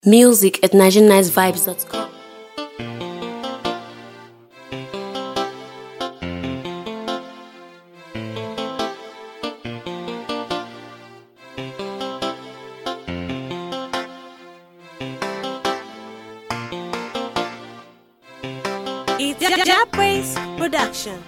Music at nigerianicevibes.com. It's Japways Production.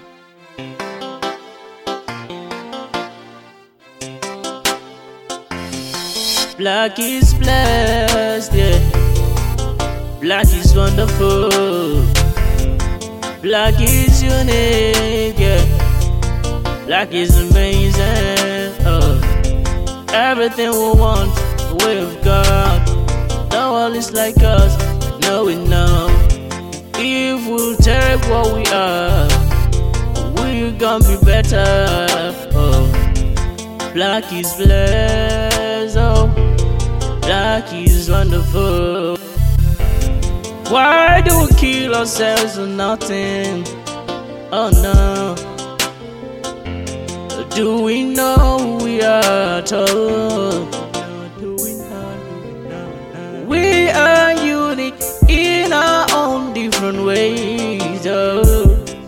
Black is blessed, yeah. Black is wonderful. Black is unique, yeah. Black is amazing. Oh. Everything we want, we've got. No one is like us, no we know. If we take what we are, we gonna be better. Oh. Black is blessed, oh. Black is wonderful. Why do we kill ourselves for nothing? Oh no. Do we know who we are at all? We are unique in our own different ways, oh.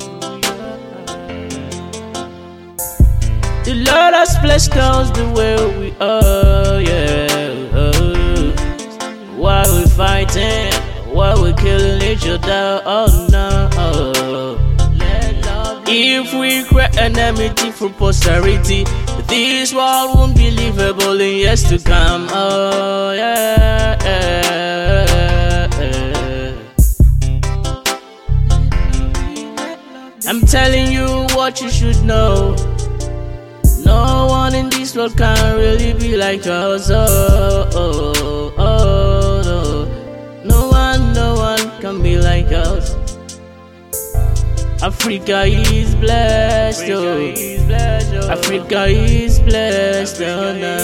The Lord has blessed us the way we are, yeah. Oh. Why we fighting? Why we killing each other? Oh no. Oh. If we create enmity for posterity, this world won't be livable in years to come. Oh yeah. I'm telling you what you should know. No one in this world can really be like us. Oh, oh, oh, no. No one can be like us. Africa is blessed, oh. Africa is blessed, oh, no.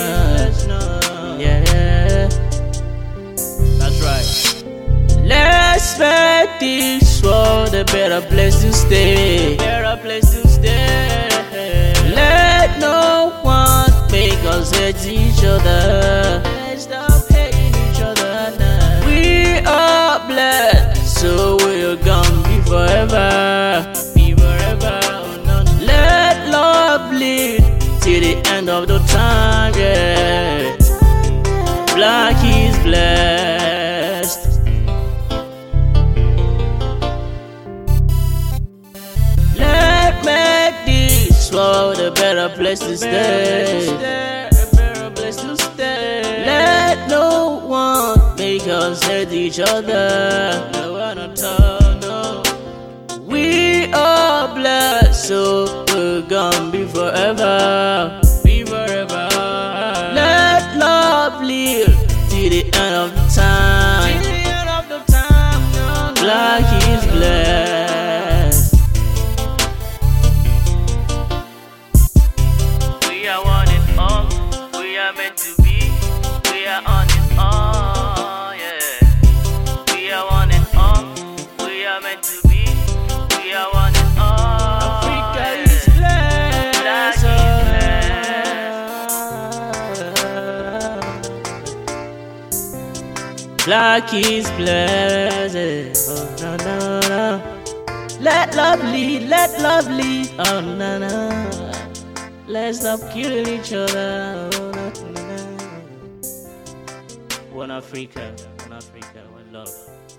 Yeah, that's right. Let's make this world a better place to stay. Better place to stay. Let no one make us hate each other. Let's stop hating each other now. We are blessed, so we're gonna be forever. Be forever. Let love lead till the end of the time, yeah. Black is blessed. Let make this world a better place to stay. Let no one make us hate each other. No one at all, no. We are blessed, so we're gonna be forever. Be forever. Let love live till the end of the time. Till the end of the time, no. Black is blessed. We are one and all. We are meant to be. We are on it all, yeah. We are one and all. We are meant to be. We are one and all. Africa is blessed. Black is blessed. Oh no no no. Let love lead. Let love lead. Oh no no. Let's stop killing each other. Oh, no, no, no. One Africa, one love.